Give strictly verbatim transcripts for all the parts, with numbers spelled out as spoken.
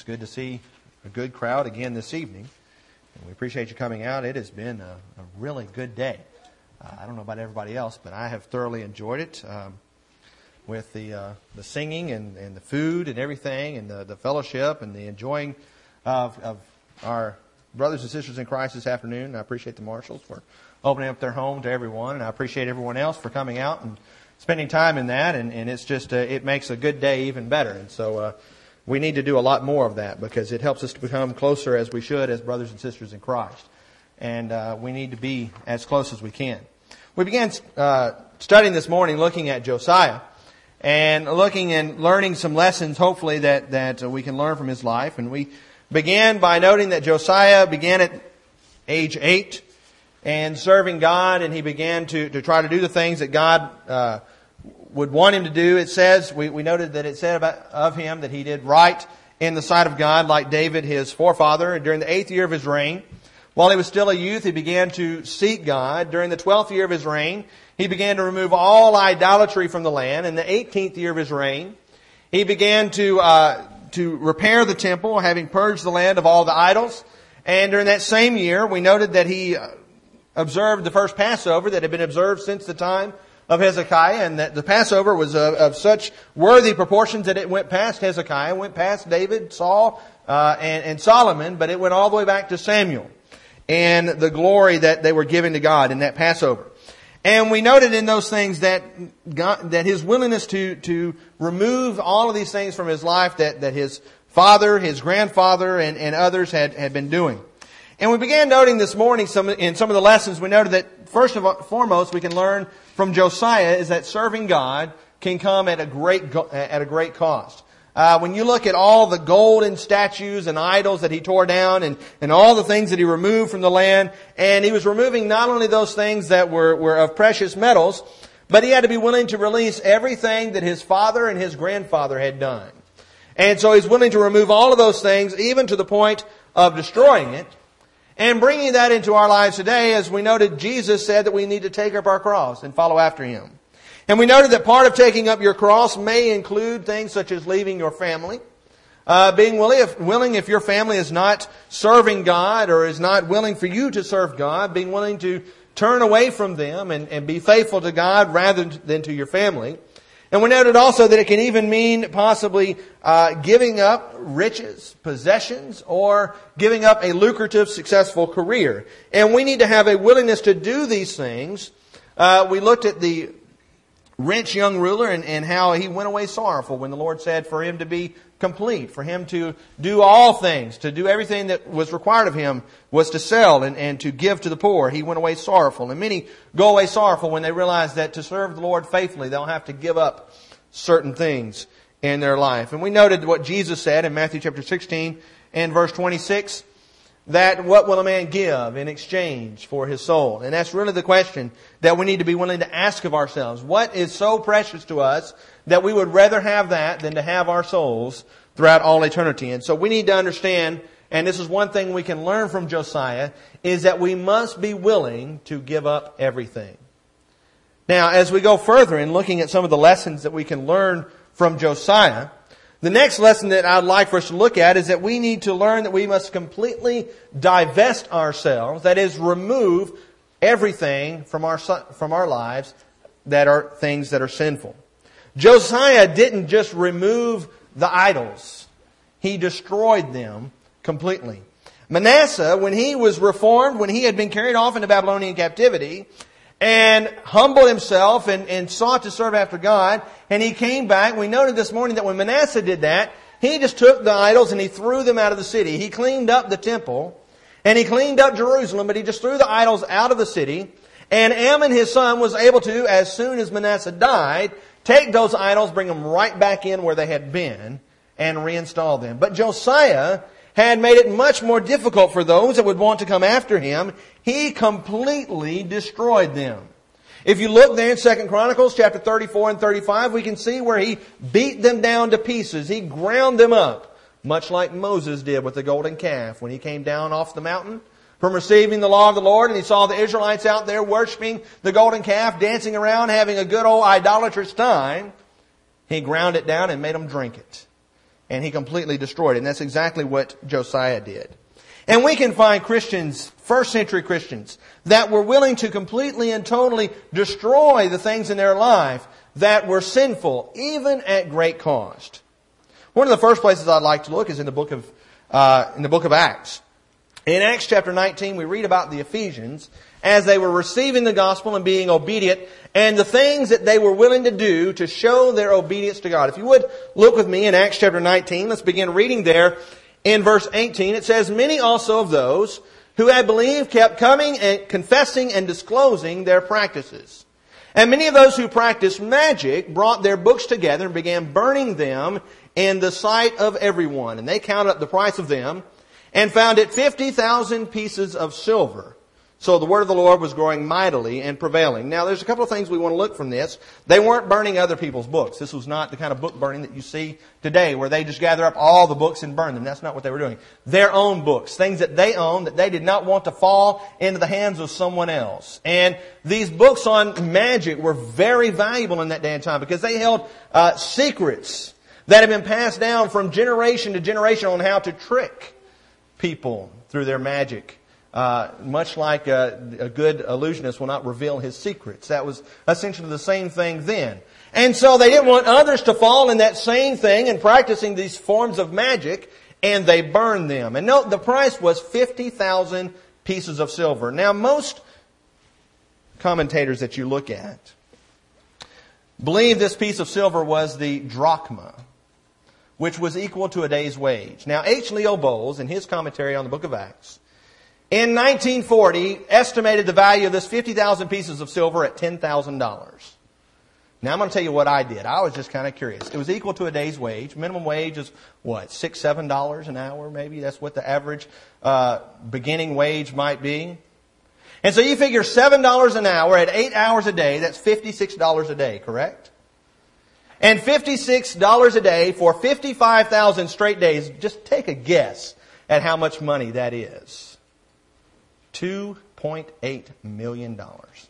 It's good to see a good crowd again this evening. And we appreciate you coming out. It has been a, a really good day. Uh, I don't know about everybody else, but I have thoroughly enjoyed it um, with the uh, the singing and, and the food and everything and the, the fellowship and the enjoying of, of our brothers and sisters in Christ this afternoon. I appreciate the marshals for opening up their home to everyone, and I appreciate everyone else for coming out and spending time in that. And, and it's just, uh, it makes a good day even better. And so uh, we need to do a lot more of that because it helps us to become closer as we should as brothers and sisters in Christ. And uh, we need to be as close as we can. We began uh, studying this morning looking at Josiah and looking and learning some lessons, hopefully, that, that we can learn from his life. And we began by noting that Josiah began at age eight and serving God, and he began to, to try to do the things that God uh, would want him to do. It says, we, we noted that it said about of him that he did right in the sight of God like David, his forefather. And during the eighth year of his reign, while he was still a youth, he began to seek God. During the twelfth year of his reign, he began to remove all idolatry from the land. In the eighteenth year of his reign, he began to uh, to repair the temple, having purged the land of all the idols. And during that same year, we noted that he observed the first Passover that had been observed since the time of Hezekiah, and that the Passover was of, of such worthy proportions that it went past Hezekiah, went past David, Saul, uh, and, and Solomon, but it went all the way back to Samuel and the glory that they were giving to God in that Passover. And we noted in those things that God, that his willingness to, to remove all of these things from his life that, that his father, his grandfather, and, and others had, had been doing. And we began noting this morning some, in some of the lessons, we noted that first of all, foremost we can learn from Josiah is that serving God can come at a great, at a great cost. Uh, when you look at all the golden statues and idols that he tore down and, and all the things that he removed from the land, and he was removing not only those things that were, were of precious metals, but he had to be willing to release everything that his father and his grandfather had done. And so he's willing to remove all of those things, even to the point of destroying it. And bringing that into our lives today, as we noted, Jesus said that we need to take up our cross and follow after Him. And we noted that part of taking up your cross may include things such as leaving your family. Uh, being willing if, willing if your family is not serving God or is not willing for you to serve God, being willing to turn away from them and, and be faithful to God rather than to your family. And we noted also that it can even mean possibly uh, giving up riches, possessions, or giving up a lucrative, successful career. And we need to have a willingness to do these things. Uh, we looked at the rich young ruler and, and how he went away sorrowful when the Lord said for him to be complete, for him to do all things, to do everything that was required of him was to sell and, and to give to the poor. He went away sorrowful. And many go away sorrowful when they realize that to serve the Lord faithfully, they'll have to give up certain things in their life. And we noted what Jesus said in Matthew chapter sixteen and verse twenty-six, that what will a man give in exchange for his soul? And that's really the question that we need to be willing to ask of ourselves. What is so precious to us that we would rather have that than to have our souls throughout all eternity? And so we need to understand, and this is one thing we can learn from Josiah, is that we must be willing to give up everything. Now, as we go further in looking at some of the lessons that we can learn from Josiah, the next lesson that I'd like for us to look at is that we need to learn that we must completely divest ourselves, that is, remove everything from our from our lives that are things that are sinful. Josiah didn't just remove the idols. He destroyed them completely. Manasseh, when he was reformed, when he had been carried off into Babylonian captivity, and humbled himself and, and sought to serve after God. And he came back. We noted this morning that when Manasseh did that, he just took the idols and he threw them out of the city. He cleaned up the temple and he cleaned up Jerusalem, but he just threw the idols out of the city. And Amon, his son, was able to, as soon as Manasseh died, take those idols, bring them right back in where they had been, and reinstall them. But Josiah had made it much more difficult for those that would want to come after him. He completely destroyed them. If you look there in Second Chronicles chapter thirty-four and thirty-five, we can see where he beat them down to pieces. He ground them up, much like Moses did with the golden calf when he came down off the mountain from receiving the law of the Lord, and he saw the Israelites out there worshiping the golden calf, dancing around, having a good old idolatrous time. He ground it down and made them drink it. and he completely destroyed it. And that's exactly what Josiah did. And we can find Christians, first century Christians, that were willing to completely and totally destroy the things in their life that were sinful, even at great cost. One of the first places I'd like to look is in the book of uh, in the book of Acts. In Acts chapter nineteen, we read about the Ephesians as they were receiving the gospel and being obedient, and the things that they were willing to do to show their obedience to God. If you would look with me in Acts chapter nineteen, let's begin reading there in verse eighteen. It says, "Many also of those who had believed kept coming and confessing and disclosing their practices. And many of those who practiced magic brought their books together and began burning them in the sight of everyone. And they counted up the price of them and found it fifty thousand pieces of silver. So the word of the Lord was growing mightily and prevailing." Now there's a couple of things we want to look from this. They weren't burning other people's books. This was not the kind of book burning that you see today where they just gather up all the books and burn them. That's not what they were doing. Their own books, things that they owned that they did not want to fall into the hands of someone else. And these books on magic were very valuable in that day and time because they held uh, secrets that had been passed down from generation to generation on how to trick people through their magic. Uh, much like a, a good illusionist will not reveal his secrets. That was essentially the same thing then. And so they didn't want others to fall in that same thing and practicing these forms of magic, and they burned them. And note, the price was fifty thousand pieces of silver. Now, most commentators that you look at believe this piece of silver was the drachma, which was equal to a day's wage. Now, H. Leo Bowles, in his commentary on the book of Acts, in nineteen forty, estimated the value of this fifty thousand pieces of silver at ten thousand dollars. Now I'm going to tell you what I did. I was just kind of curious. It was equal to a day's wage. Minimum wage is what, six, seven dollars an hour maybe? That's what the average uh, beginning wage might be. And so you figure seven dollars an hour at eight hours a day, that's fifty-six dollars a day, correct? And fifty-six dollars a day for fifty-five thousand straight days. Just take a guess at how much money that is. two point eight million dollars.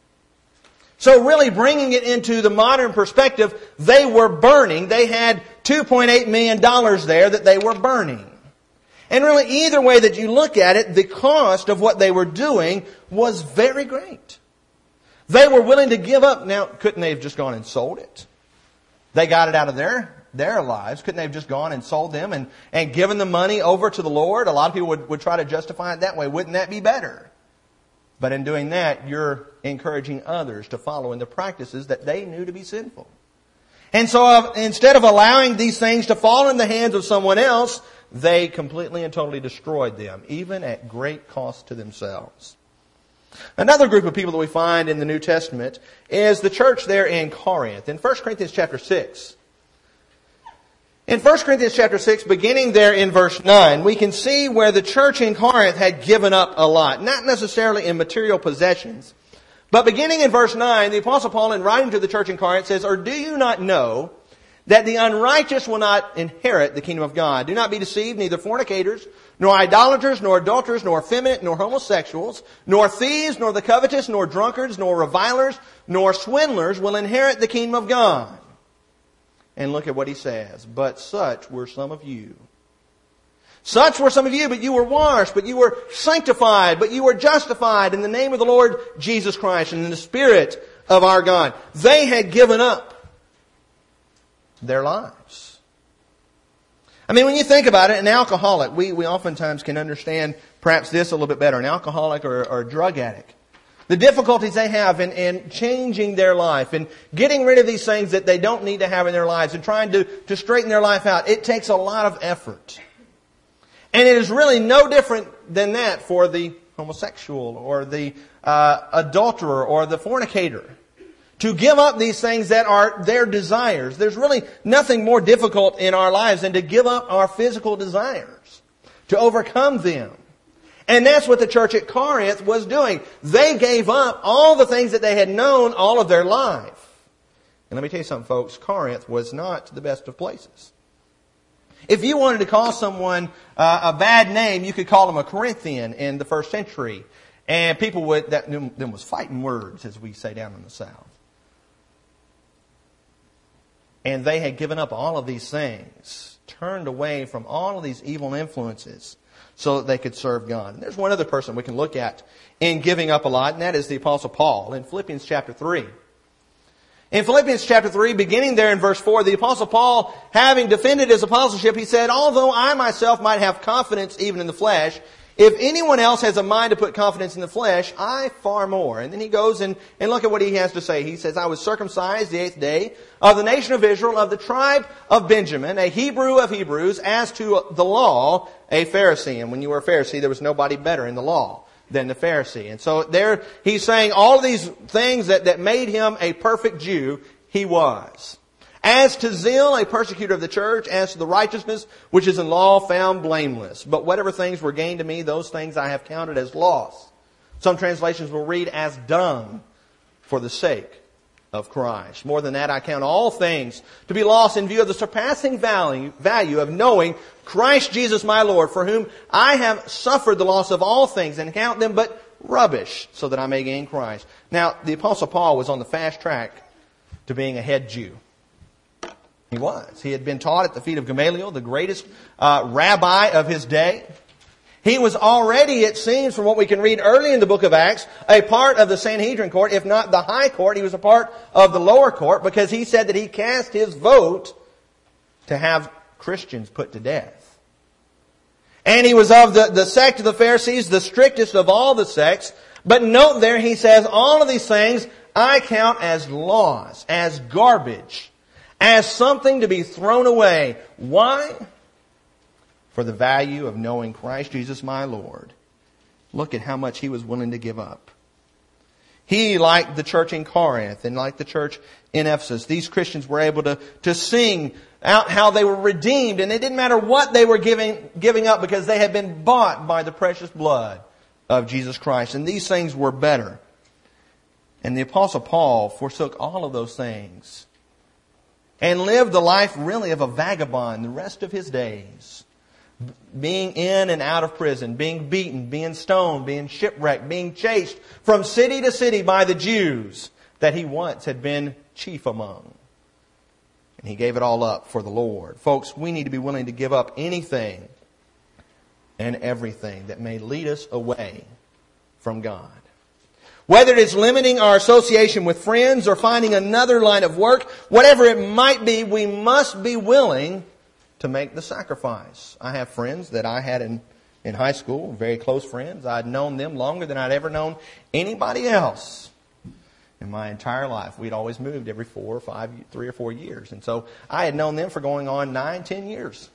So really bringing it into the modern perspective, they were burning. They had two point eight million dollars there that they were burning. And really either way that you look at it, the cost of what they were doing was very great. They were willing to give up. Now, couldn't they have just gone and sold it? They got it out of their their lives. Couldn't they have just gone and sold them and, and given the money over to the Lord? A lot of people would, would try to justify it that way. Wouldn't that be better? But in doing that, you're encouraging others to follow in the practices that they knew to be sinful. And so uh, instead of allowing these things to fall in the hands of someone else, they completely and totally destroyed them, even at great cost to themselves. Another group of people that we find in the New Testament is the church there in Corinth. In First Corinthians chapter six, In First Corinthians chapter six, beginning there in verse nine, we can see where the church in Corinth had given up a lot. Not necessarily in material possessions. But beginning in verse nine, the Apostle Paul, in writing to the church in Corinth, says, "Or do you not know that the unrighteous will not inherit the kingdom of God? Do not be deceived, neither fornicators, nor idolaters, nor adulterers, nor effeminate, nor homosexuals, nor thieves, nor the covetous, nor drunkards, nor revilers, nor swindlers will inherit the kingdom of God." And look at what he says. "But such were some of you. Such were some of you, but you were washed, but you were sanctified, but you were justified in the name of the Lord Jesus Christ and in the Spirit of our God." They had given up their lives. I mean, when you think about it, an alcoholic, we, we oftentimes can understand perhaps this a little bit better. An alcoholic or, or a drug addict. The difficulties they have in, in changing their life and getting rid of these things that they don't need to have in their lives and trying to, to straighten their life out. It takes a lot of effort. And it is really no different than that for the homosexual or the uh, adulterer or the fornicator. To give up these things that are their desires. There's really nothing more difficult in our lives than to give up our physical desires. To overcome them. And that's what the church at Corinth was doing. They gave up all the things that they had known all of their life. And let me tell you something, folks. Corinth was not the best of places. If you wanted to call someone uh, a bad name, you could call them a Corinthian in the first century. And people would, that them was fighting words, as we say down in the South. And they had given up all of these things turned away from all of these evil influences so that they could serve God. And there's one other person we can look at in giving up a lot, and that is the Apostle Paul in Philippians chapter three. In Philippians chapter three, beginning there in verse four, the Apostle Paul, having defended his apostleship, he said, although I myself might have confidence even in the flesh, if anyone else has a mind to put confidence in the flesh, I far more. And then he goes and, and look at what he has to say. He says, I was circumcised the eighth day of the nation of Israel, of the tribe of Benjamin, a Hebrew of Hebrews, as to the law, a Pharisee. And when you were a Pharisee, there was nobody better in the law than the Pharisee. And so there he's saying all of these things that, that made him a perfect Jew, he was. As to zeal, a persecutor of the church. As to the righteousness which is in law, found blameless. But whatever things were gained to me, those things I have counted as loss. Some translations will read as dung for the sake of Christ. More than that, I count all things to be lost in view of the surpassing value, value of knowing Christ Jesus my Lord, for whom I have suffered the loss of all things, and count them but rubbish, so that I may gain Christ. Now, the Apostle Paul was on the fast track to being a head Jew. He was. He had been taught at the feet of Gamaliel, the greatest uh, rabbi of his day. He was already, it seems, from what we can read early in the book of Acts, a part of the Sanhedrin court, if not the high court. He was a part of the lower court, because he said that he cast his vote to have Christians put to death. And he was of the, the sect of the Pharisees, the strictest of all the sects. But note there, he says, all of these things I count as loss, as garbage, as something to be thrown away. Why? For the value of knowing Christ Jesus my Lord. Look at how much he was willing to give up. He, like the church in Corinth and like the church in Ephesus, these Christians were able to, to sing out how they were redeemed, and it didn't matter what they were giving, giving up, because they had been bought by the precious blood of Jesus Christ. And these things were better. And the Apostle Paul forsook all of those things and lived the life really of a vagabond the rest of his days. Being in and out of prison, being beaten, being stoned, being shipwrecked, being chased from city to city by the Jews that he once had been chief among. And he gave it all up for the Lord. Folks, we need to be willing to give up anything and everything that may lead us away from God. Whether it's limiting our association with friends or finding another line of work, whatever it might be, we must be willing to make the sacrifice. I have friends that I had in, in high school, very close friends. I'd known them longer than I'd ever known anybody else in my entire life. We'd always moved every four or five, three or four years. And so I had known them for going on nine, ten years.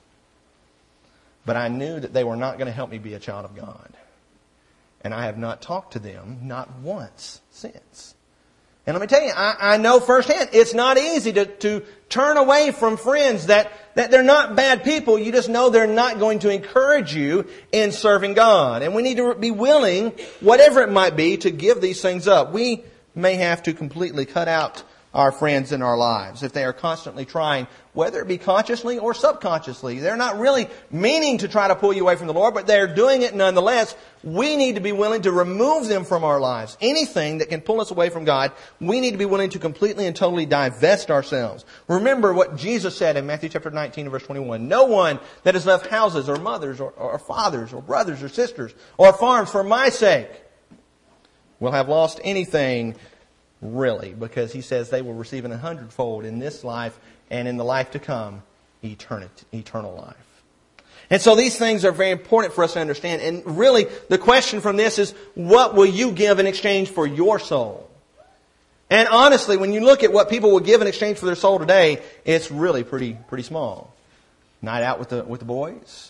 But I knew that they were not going to help me be a child of God. And I have not talked to them, not once, since. And let me tell you, I, I know firsthand, it's not easy to, to turn away from friends that, that they're not bad people. You just know they're not going to encourage you in serving God. And we need to be willing, whatever it might be, to give these things up. We may have to completely cut out our friends in our lives if they are constantly trying, whether it be consciously or subconsciously. They're not really meaning to try to pull you away from the Lord, but they're doing it nonetheless. We need to be willing to remove them from our lives. Anything that can pull us away from God, we need to be willing to completely and totally divest ourselves. Remember what Jesus said in Matthew chapter nineteen and verse twenty-one. No one that has left houses or mothers or, or fathers or brothers or sisters or farms for my sake will have lost anything, really, because he says they will receive an a hundredfold in this life and in the life to come, eternity, eternal life. And so these things are very important for us to understand. And really, the question from this is, what will you give in exchange for your soul? And honestly, when you look at what people will give in exchange for their soul today, it's really pretty pretty small. Night out with the with the boys.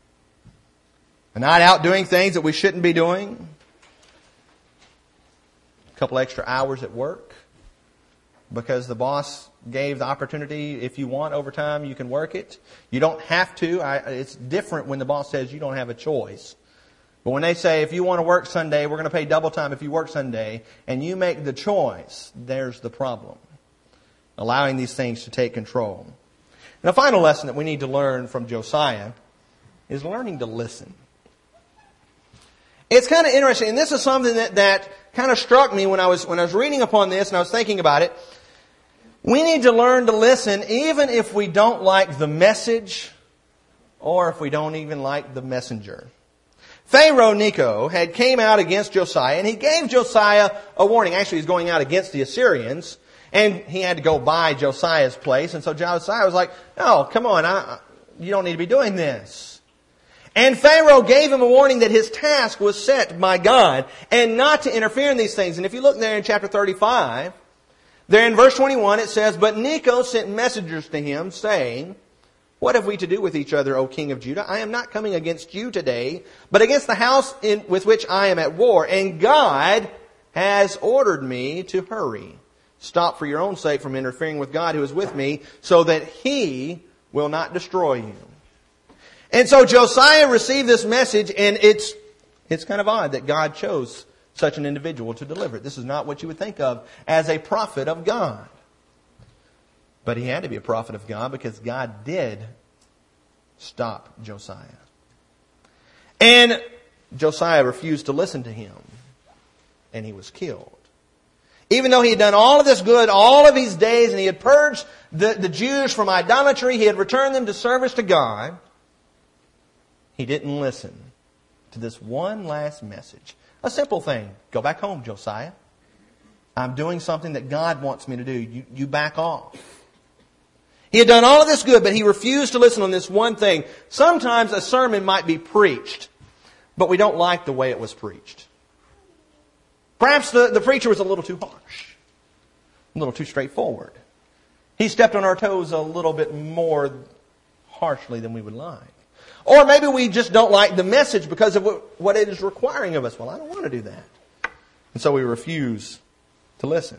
A night out doing things that we shouldn't be doing. A couple extra hours at work because the boss gave the opportunity. If you want overtime, you can work it. You don't have to. I, it's different when the boss says you don't have a choice. But when they say, if you want to work Sunday, we're going to pay double time if you work Sunday, and you make the choice, there's the problem. Allowing these things to take control. And a final lesson that we need to learn from Josiah is learning to listen. It's kind of interesting, and this is something that, that kind of struck me when I was when I was reading upon this and I was thinking about it. We need to learn to listen even if we don't like the message or if we don't even like the messenger. Pharaoh Necho had came out against Josiah, and he gave Josiah a warning. Actually, he's going out against the Assyrians, and he had to go by Josiah's place. And so Josiah was like, "Oh, come on, I, you don't need to be doing this." And Pharaoh gave him a warning that his task was set by God, and not to interfere in these things. And if you look there in chapter thirty-five, there in verse twenty-one, it says, "But Necho sent messengers to him, saying, What have we to do with each other, O king of Judah? I am not coming against you today, but against the house in, with which I am at war. And God has ordered me to hurry. Stop for your own sake from interfering with God who is with me, so that He will not destroy you." And so Josiah received this message, and it's, it's kind of odd that God chose such an individual to deliver it. This is not what you would think of as a prophet of God. But he had to be a prophet of God because God did stop Josiah. And Josiah refused to listen to him. And he was killed. Even though he had done all of this good all of his days, and he had purged the, the Jews from idolatry, he had returned them to service to God, he didn't listen to this one last message. A simple thing. Go back home, Josiah. I'm doing something that God wants me to do. You, you back off. He had done all of this good, but he refused to listen on this one thing. Sometimes a sermon might be preached, but we don't like the way it was preached. Perhaps the, the preacher was a little too harsh, a little too straightforward. He stepped on our toes a little bit more harshly than we would like. Or maybe we just don't like the message because of what, what it is requiring of us. Well, I don't want to do that. And so we refuse to listen.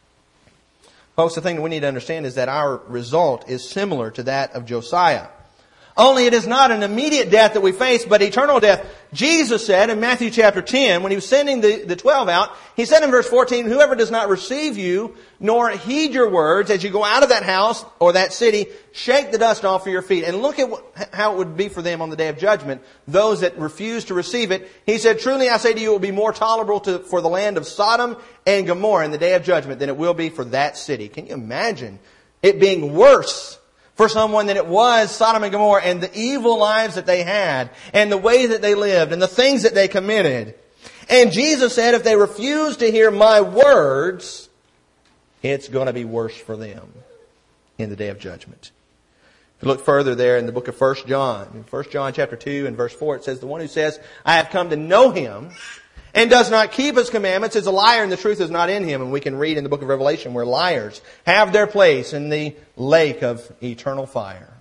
Folks, the thing that we need to understand is that our result is similar to that of Josiah. Only it is not an immediate death that we face, but eternal death. Jesus said in Matthew chapter ten, when he was sending the, the twelve out, he said in verse fourteen, "Whoever does not receive you, nor heed your words, as you go out of that house or that city, shake the dust off of your feet." And look at what, how it would be for them on the day of judgment, those that refuse to receive it. He said, "Truly I say to you, it will be more tolerable to, for the land of Sodom and Gomorrah in the day of judgment than it will be for that city." Can you imagine it being worse for someone than it was Sodom and Gomorrah, and the evil lives that they had, and the way that they lived, and the things that they committed? And Jesus said, if they refuse to hear my words, it's going to be worse for them in the day of judgment. If you look further there in the book of First John, in First John chapter two and verse four, it says, "The one who says, I have come to know Him, and does not keep His commandments is a liar, and the truth is not in him." And we can read in the book of Revelation where liars have their place in the lake of eternal fire.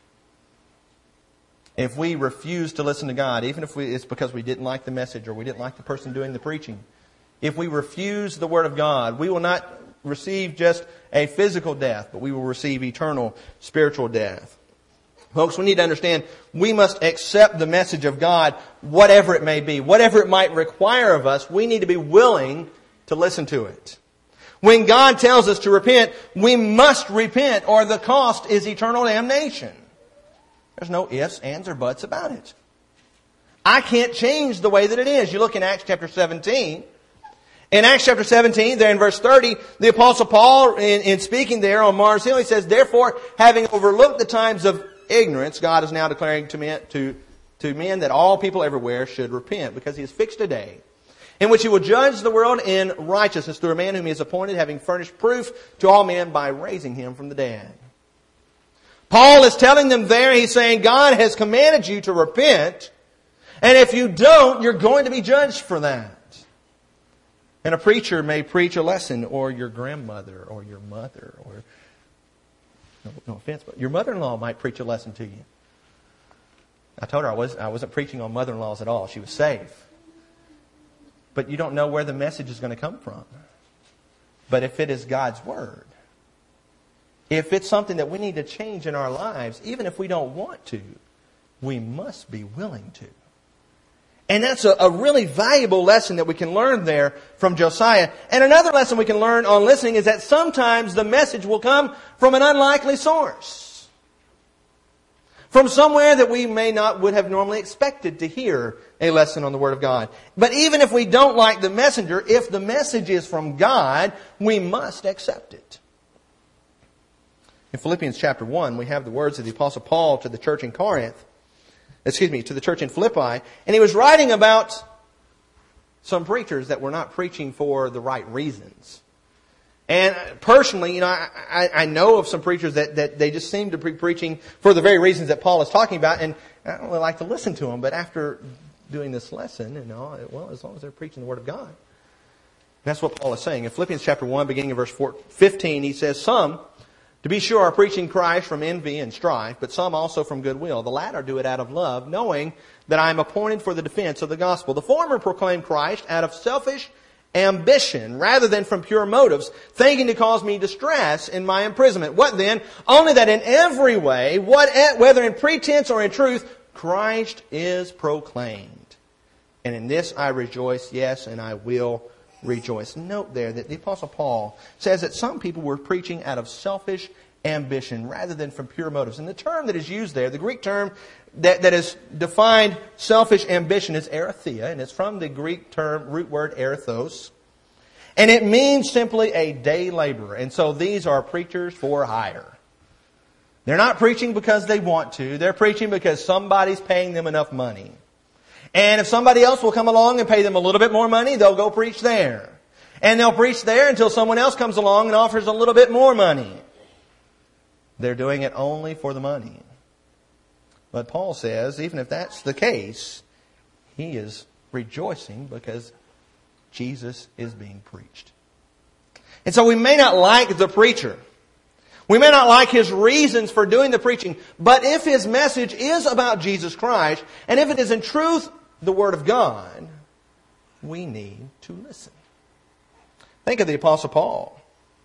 If we refuse to listen to God, even if we, it's because we didn't like the message or we didn't like the person doing the preaching, if we refuse the Word of God, we will not receive just a physical death, but we will receive eternal spiritual death. Folks, we need to understand we must accept the message of God, whatever it may be, whatever it might require of us. We need to be willing to listen to it. When God tells us to repent, we must repent, or the cost is eternal damnation. There's no ifs, ands, or buts about it. I can't change the way that it is. You look in Acts chapter seventeen. In Acts chapter seventeen, there in verse thirty, the Apostle Paul, in, in speaking there on Mars Hill, he says, "Therefore, having overlooked the times of ignorance, God is now declaring to men, to, to men that all people everywhere should repent, because He has fixed a day in which He will judge the world in righteousness through a man whom He has appointed, having furnished proof to all men by raising Him from the dead." Paul is telling them there, he's saying, God has commanded you to repent, and if you don't, you're going to be judged for that. And a preacher may preach a lesson, or your grandmother, or your mother, or No, no offense, but your mother-in-law might preach a lesson to you. I told her I, was, I wasn't preaching on mother-in-laws at all. She was safe. But you don't know where the message is going to come from. But if it is God's Word, if it's something that we need to change in our lives, even if we don't want to, we must be willing to. And that's a, a really valuable lesson that we can learn there from Josiah. And another lesson we can learn on listening is that sometimes the message will come from an unlikely source. From somewhere that we may not would have normally expected to hear a lesson on the Word of God. But even if we don't like the messenger, if the message is from God, we must accept it. In Philippians chapter one, we have the words of the Apostle Paul to the church in Corinth. excuse me, to the church in Philippi, and he was writing about some preachers that were not preaching for the right reasons. And personally, you know, I, I, I know of some preachers that, that they just seem to be preaching for the very reasons that Paul is talking about, and I don't really like to listen to them, but after doing this lesson, you know, well, as long as they're preaching the Word of God. That's what Paul is saying. In Philippians chapter one, beginning in verse fifteen, he says, "Some, to be sure, are preaching Christ from envy and strife, but some also from goodwill. The latter do it out of love, knowing that I am appointed for the defense of the gospel. The former proclaim Christ out of selfish ambition, rather than from pure motives, thinking to cause me distress in my imprisonment. What then? Only that in every way, what, whether in pretense or in truth, Christ is proclaimed. And in this I rejoice, yes, and I will rejoice." Note there that the Apostle Paul says that some people were preaching out of selfish ambition rather than from pure motives. And the term that is used there, the Greek term that, that is defined selfish ambition, is erythia, and it's from the Greek term, root word erythos. And it means simply a day laborer. And so these are preachers for hire. They're not preaching because they want to. They're preaching because somebody's paying them enough money. And if somebody else will come along and pay them a little bit more money, they'll go preach there. And they'll preach there until someone else comes along and offers a little bit more money. They're doing it only for the money. But Paul says, even if that's the case, he is rejoicing because Jesus is being preached. And so we may not like the preacher. We may not like his reasons for doing the preaching. But if his message is about Jesus Christ, and if it is in truth the Word of God, we need to listen. Think of the Apostle Paul.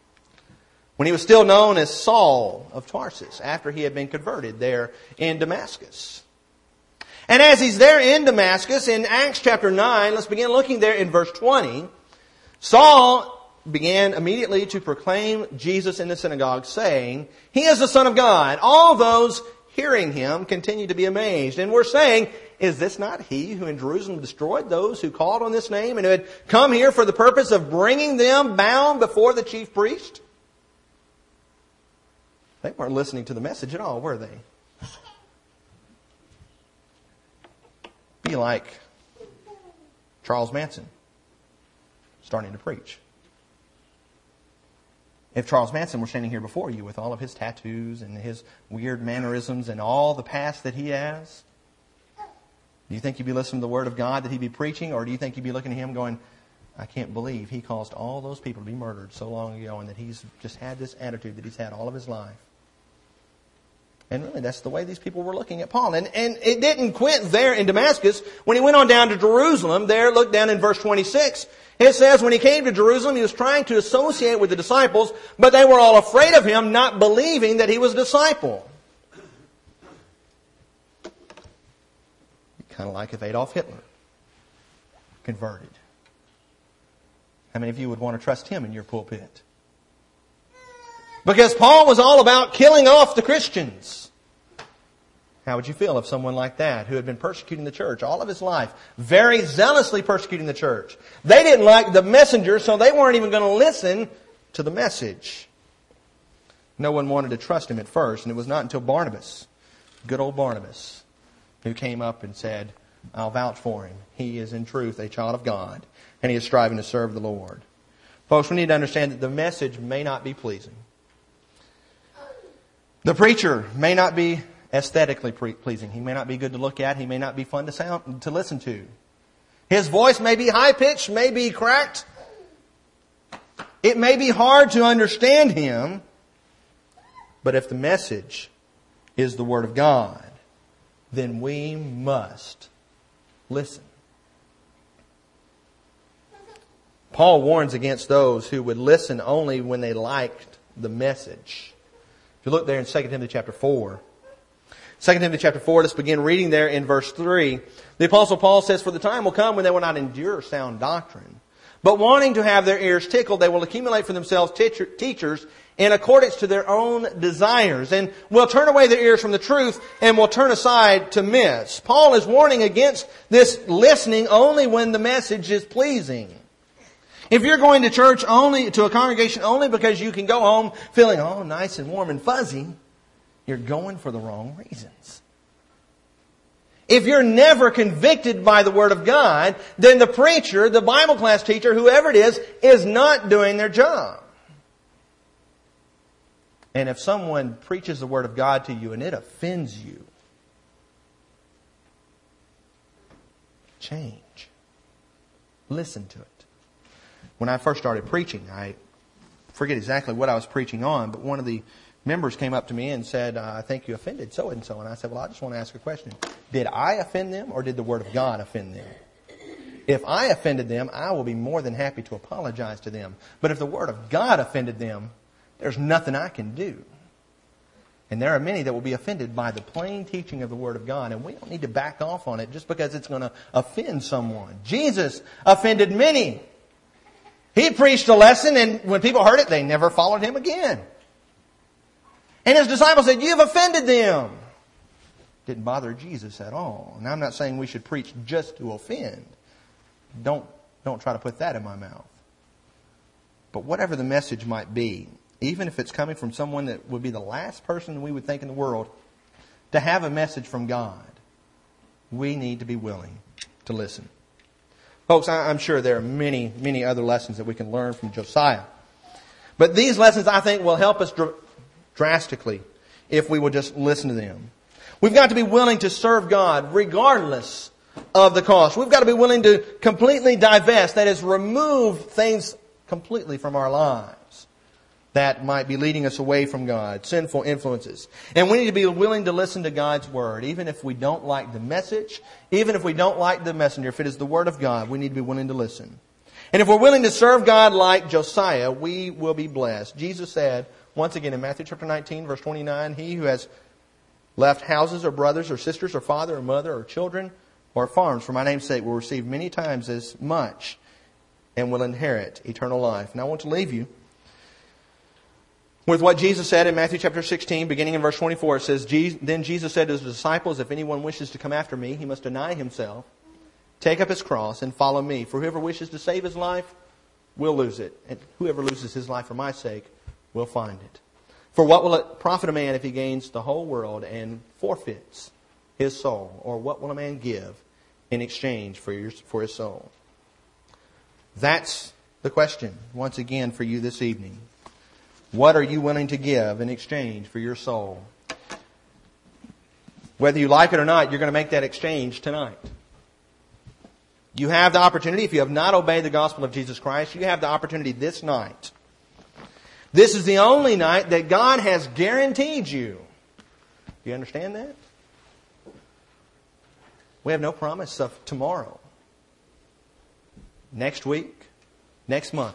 When he was still known as Saul of Tarsus, after he had been converted there in Damascus. And as he's there in Damascus, in Acts chapter nine, let's begin looking there in verse twenty. Saul began immediately to proclaim Jesus in the synagogue, saying, "He is the Son of God." All those hearing him continued to be amazed, and were saying, "Is this not he who in Jerusalem destroyed those who called on this name, and who had come here for the purpose of bringing them bound before the chief priest?" They weren't listening to the message at all, were they? Be like Charles Manson starting to preach. If Charles Manson were standing here before you with all of his tattoos and his weird mannerisms and all the past that he has, do you think you'd be listening to the Word of God that he'd be preaching? Or do you think you'd be looking at him going, "I can't believe he caused all those people to be murdered so long ago, and that he's just had this attitude that he's had all of his life"? And really, that's the way these people were looking at Paul. And, and it didn't quit there in Damascus. When he went on down to Jerusalem, there, look down in verse twenty-six, it says, when he came to Jerusalem, he was trying to associate with the disciples, but they were all afraid of him, not believing that he was a disciple. Kind of like if Adolf Hitler converted. How many of you would want to trust him in your pulpit? Because Paul was all about killing off the Christians. How would you feel if someone like that, who had been persecuting the church all of his life, very zealously persecuting the church, they didn't like the messenger, so they weren't even going to listen to the message. No one wanted to trust him at first, and it was not until Barnabas, good old Barnabas, who came up and said, "I'll vouch for him. He is in truth a child of God, and he is striving to serve the Lord." Folks, we need to understand that the message may not be pleasing. The preacher may not be aesthetically pleasing. He may not be good to look at. He may not be fun to sound, to listen to. His voice may be high-pitched, may be cracked. It may be hard to understand him. But if the message is the Word of God, then we must listen. Paul warns against those who would listen only when they liked the message. If you look there in Second Timothy chapter four. Second Timothy chapter four, let's begin reading there in verse three. The Apostle Paul says, "For the time will come when they will not endure sound doctrine, but wanting to have their ears tickled, they will accumulate for themselves teacher, teachers in accordance to their own desires, and will turn away their ears from the truth and will turn aside to myths." Paul is warning against this listening only when the message is pleasing. If you're going to church only, to a congregation only because you can go home feeling, oh, nice and warm and fuzzy, you're going for the wrong reasons. If you're never convicted by the Word of God, then the preacher, the Bible class teacher, whoever it is, is not doing their job. And if someone preaches the Word of God to you and it offends you, change. Listen to it. When I first started preaching, I forget exactly what I was preaching on, but one of the members came up to me and said, uh, I think you offended so and so. And I said, well, I just want to ask a question. Did I offend them or did the Word of God offend them? If I offended them, I will be more than happy to apologize to them. But if the Word of God offended them, there's nothing I can do. And there are many that will be offended by the plain teaching of the Word of God. And we don't need to back off on it just because it's going to offend someone. Jesus offended many. He preached a lesson and when people heard it, they never followed Him again. And His disciples said, you've offended them. Didn't bother Jesus at all. And I'm not saying we should preach just to offend. Don't, don't try to put that in my mouth. But whatever the message might be, even if it's coming from someone that would be the last person we would think in the world to have a message from God, we need to be willing to listen. Folks, I'm sure there are many, many other lessons that we can learn from Josiah. But these lessons, I think, will help us dr- drastically if we will just listen to them. We've got to be willing to serve God regardless of the cost. We've got to be willing to completely divest, that is, remove things completely from our lives that might be leading us away from God, sinful influences. And we need to be willing to listen to God's Word, even if we don't like the message, even if we don't like the messenger. If it is the Word of God, we need to be willing to listen. And if we're willing to serve God like Josiah, we will be blessed. Jesus said, once again in Matthew chapter nineteen, verse twenty-nine, he who has left houses or brothers or sisters or father or mother or children or farms for my name's sake will receive many times as much and will inherit eternal life. And I want to leave you with what Jesus said in Matthew chapter sixteen, beginning in verse twenty-four. It says, Then Jesus said to His disciples, if anyone wishes to come after me, he must deny himself, take up his cross, and follow me. For whoever wishes to save his life will lose it. And whoever loses his life for my sake will find it. For what will it profit a man if he gains the whole world and forfeits his soul? Or what will a man give in exchange for, your, for his soul? That's the question, once again, for you this evening. What are you willing to give in exchange for your soul? Whether you like it or not, you're going to make that exchange tonight. You have the opportunity, if you have not obeyed the gospel of Jesus Christ, you have the opportunity this night. This is the only night that God has guaranteed you. Do you understand that? We have no promise of tomorrow, next week, next month.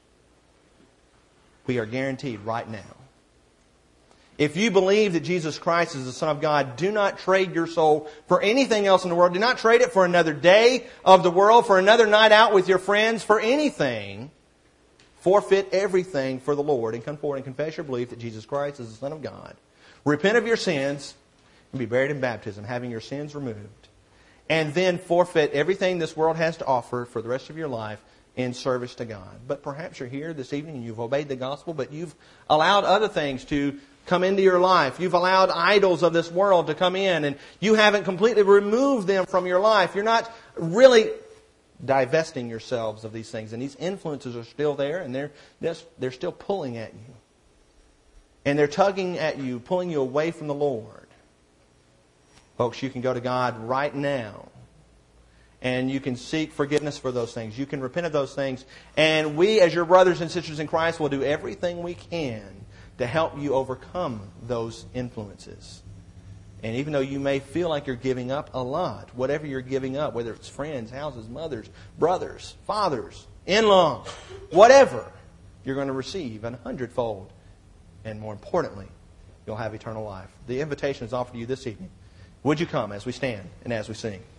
We are guaranteed right now. If you believe that Jesus Christ is the Son of God, do not trade your soul for anything else in the world. Do not trade it for another day of the world, for another night out with your friends, for anything. Forfeit everything for the Lord and come forward and confess your belief that Jesus Christ is the Son of God. Repent of your sins and be buried in baptism, having your sins removed. And then forfeit everything this world has to offer for the rest of your life in service to God. But perhaps you're here this evening and you've obeyed the gospel, but you've allowed other things to come into your life. You've allowed idols of this world to come in, and you haven't completely removed them from your life. You're not really divesting yourselves of these things, and these influences are still there, and they're they're still pulling at you, and they're tugging at you, pulling you away from the Lord. Folks, you can go to God right now, and you can seek forgiveness for those things. You can repent of those things, and we, as your brothers and sisters in Christ, will do everything we can to help you overcome those influences. And even though you may feel like you're giving up a lot, whatever you're giving up, whether it's friends, houses, mothers, brothers, fathers, in-laws, whatever, you're going to receive a hundredfold. And more importantly, you'll have eternal life. The invitation is offered to you this evening. Would you come as we stand and as we sing?